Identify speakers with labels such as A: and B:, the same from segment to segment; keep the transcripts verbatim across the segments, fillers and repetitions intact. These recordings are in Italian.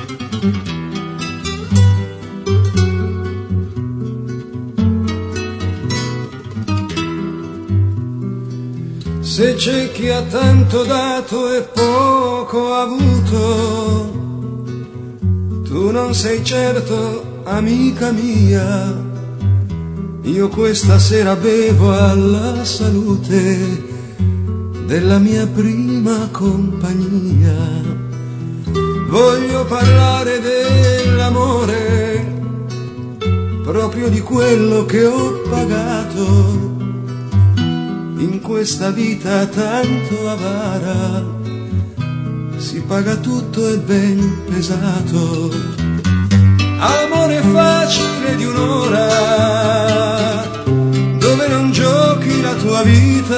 A: Se c'è chi ha tanto dato e poco avuto, tu non sei certo amica mia. Io questa sera bevo alla salute della mia prima compagnia. Voglio parlare dell'amore, proprio di quello che ho pagato in questa vita tanto avara. Si paga tutto e ben pesato. Amore facile di un'ora, dove non giochi la tua vita.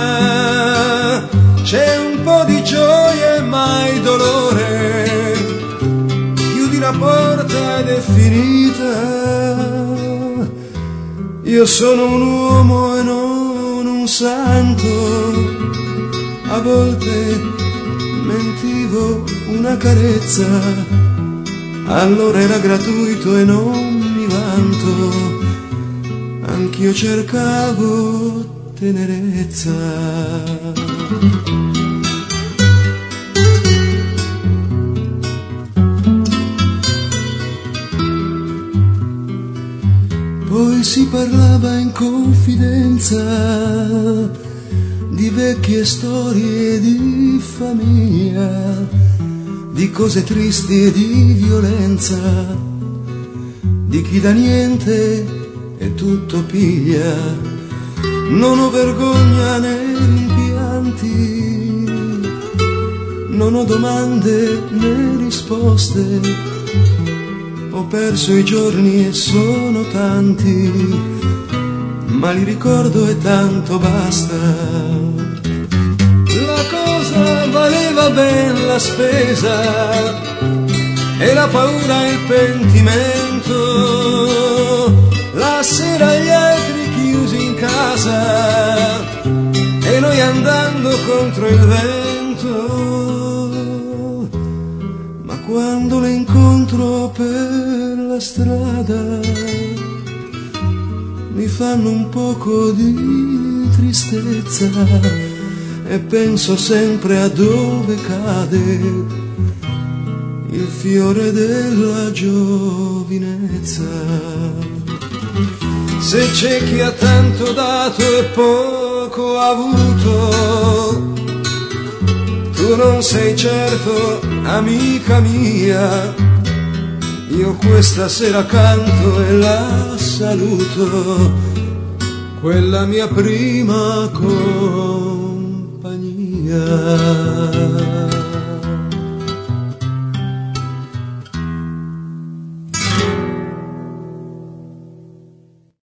A: C'è un po' di gioia e mai dolore. Chiudi la porta ed è finita. Io sono un uomo e non un santo. A volte mentivo una carezza, allora era gratuito e non mi vanto. Anch'io cercavo tenerezza. Poi si parlava in confidenza di vecchie storie di famiglia, di cose tristi e di violenza, di chi da niente e tutto piglia. Non ho vergogna né rimpianti, non ho domande né risposte. Ho perso i giorni e sono tanti, ma li ricordo e tanto basta. La cosa valeva ben la spesa e la paura il pentimento. La sera gli altri chiusi in casa e noi andando contro il vento. Ma quando le incontro per la strada mi fanno un poco di tristezza e penso sempre a dove cade il fiore della giovinezza. Se c'è chi ha tanto dato e poco avuto, tu non sei certo amica mia. Io questa sera canto e la saluto, quella mia prima cosa.